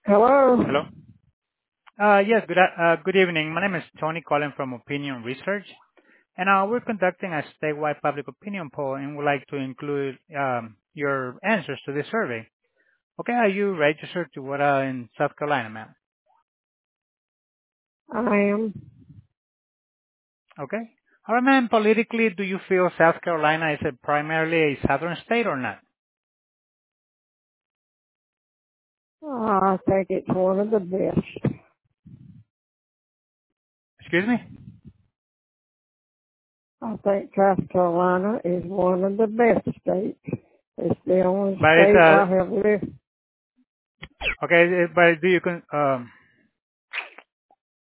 Hello. Hello. Yes, good evening. My name is Tony calling from Opinion Research, and we're conducting a statewide public opinion poll and would like to include your answers to this survey. Okay, are you registered to vote in South Carolina, ma'am? I am. Okay. All right, ma'am, politically, do you feel South Carolina is primarily a southern state or not? I think it's one of the best. Excuse me? I think South Carolina is one of the best states. It's the only But it's state I have lived. okay, but do you